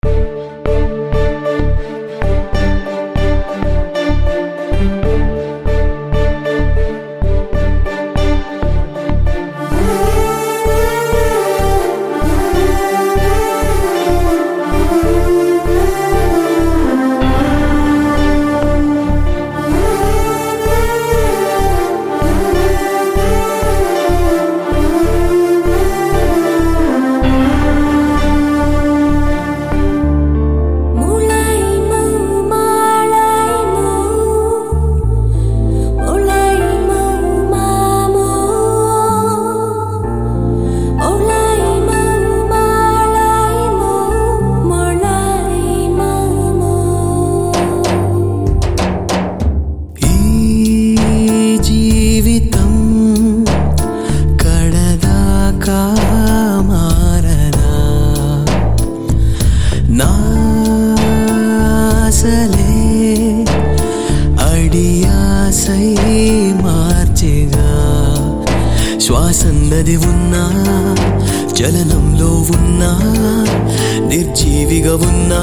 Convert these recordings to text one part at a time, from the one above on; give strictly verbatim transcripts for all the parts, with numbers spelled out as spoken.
శ్వాసన్నది ఉన్నా చలనంలో ఉన్నా నిర్జీవిగా ఉన్నా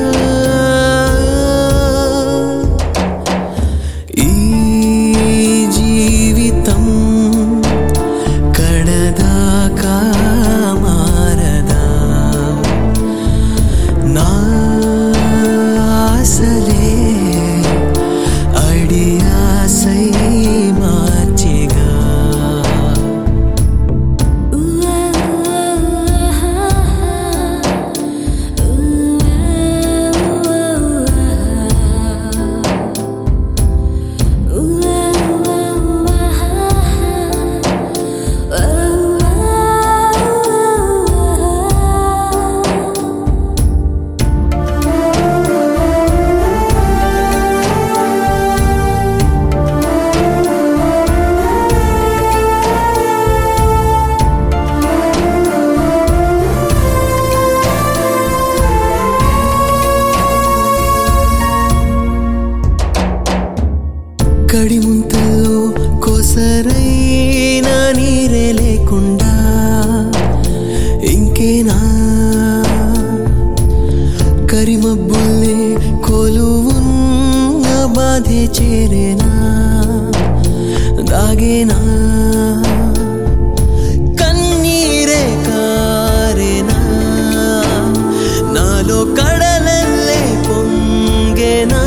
ఈ జీవితం కడదాకా మారదా నా ఆశలే అడి ఆశై మార్చిగా కడిముంతల్లో కోసరైన నీరే లేకుండా ఇంకేనా కరిమబ్బుల్లే కొలువున్న బాధే చేరేనా దాగేనా కన్నీరే కారేనా నాలో కడలల్లే పొంగేనా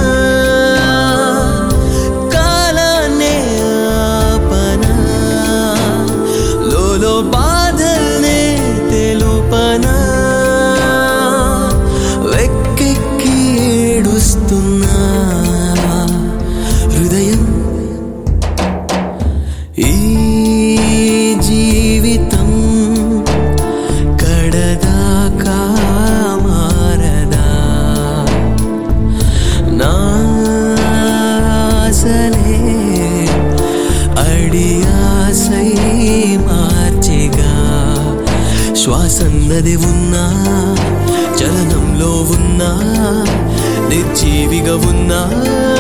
బాధల్నే తెలుపనా వెక్కెక్కి ఏడుస్తున్నా హృదయం ఈ జీవితం కడదాకా మారదా నా ఆశలే అడి ఆశై మార్చిగా శ్వాసన్నది ఉన్నా చలనంలో ఉన్నా నిర్జీవిగా ఉన్నా